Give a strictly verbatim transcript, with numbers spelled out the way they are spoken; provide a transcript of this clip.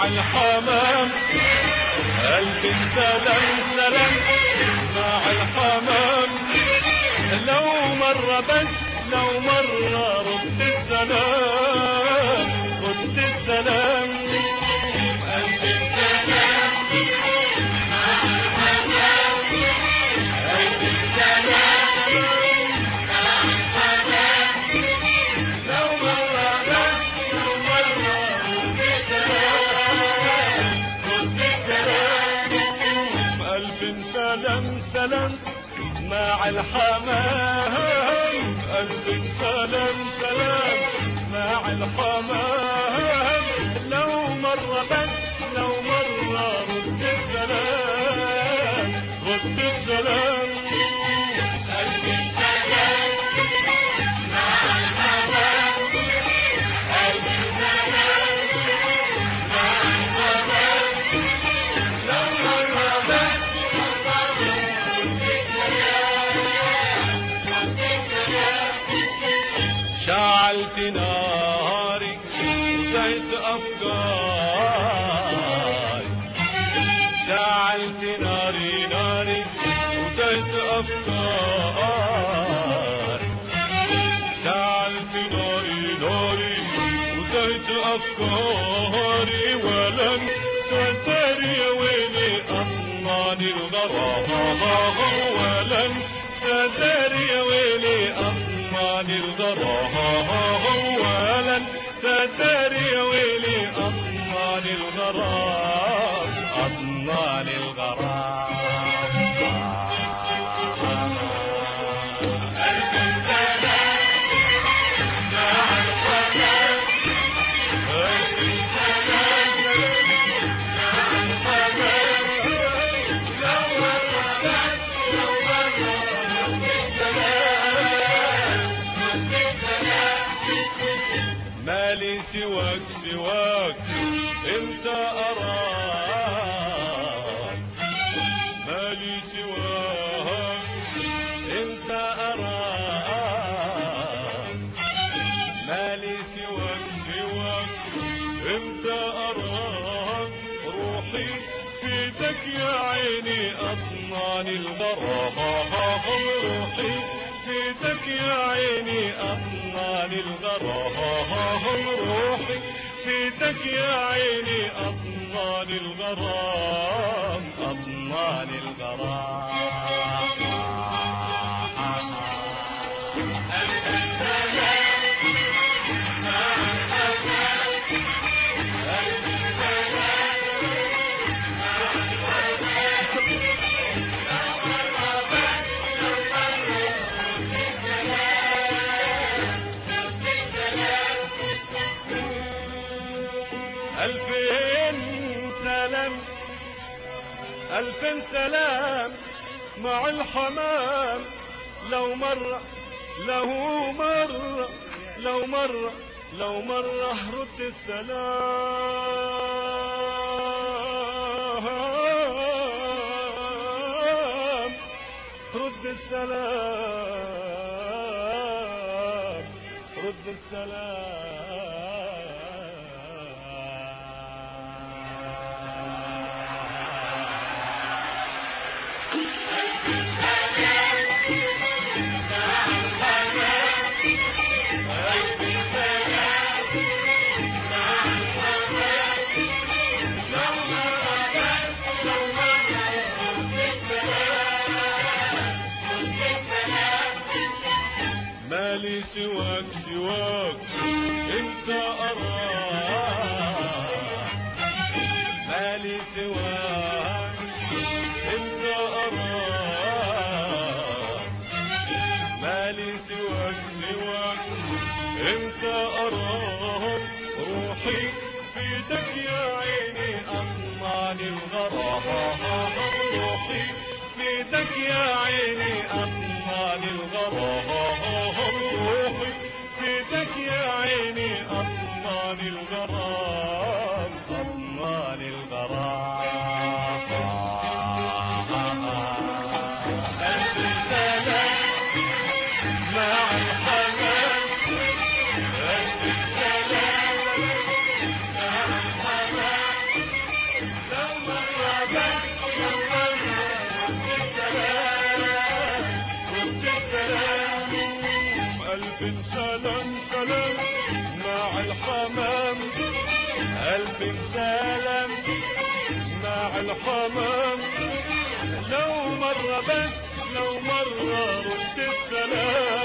الحمام ألف سلام سلام مع الحمام. لو مرة بس لو مرة رد السلام رد السلام. ألف سلام مع الحمام ألف سلام مع الحمام. لو مرة بس لو مرة رد السلام رد السلام. ألف سلام سلام مع الحمام ألف سلام سلام مع الحمام. لو مرة بس لو مرة رد السلام رد السلام. ألف سلام مع الحمام ألف سلام مع الحمام. لو مرة بس لو مرة رد السلام. شعلت ناري زيت أفكاري شعلت ناري ناري وزيت أفكاري شعلت ناري ناري وزيت أفكاري. ولن تدري ويلي أطناني الغرام ولن تدري ويلي أطناني الغرام ولن تدري ويلي أطناني الغرام أطناني الغرام. ألف سلام مع الحمام ألف سلام مع الحمام. لو مرة بس لو مرة رد السلام رد السلام. مالي سواك سواك انت اراك مالي سواك انت اراك مالي سواك سواك انت اراك. روحي فيدك يا عيني اطناني الغرام روحي فيدك يا عيني أطناني الغرام. روحي فيدك يا عيني أطناني الغرام أطناني الغرام. ألف سلام مع الحمام ألف سلام مع الحمام. لو مرة بس لو مرة رد السلام رد السلام. ألفين سلام ألفين سلام مع الحمام. لو مرة له مرة لو مرة لو مرة رد السلام رد السلام رد السلام. مالي سواك سواك انت اراك مالي سواك انت اراك مالي سواك سواك انت اراك. روحي فيدك يا عيني اطناني الغرام روحي فيدك يا عيني اطناني الغرام. روحي فيدك يا عيني أطناني الغرام أطناني الغرام. ألف سلام مع الحمام ألف سلام مع الحمام. الحمام قلبي سلام مع الحمام لو مرة بس لو مرة رد السلام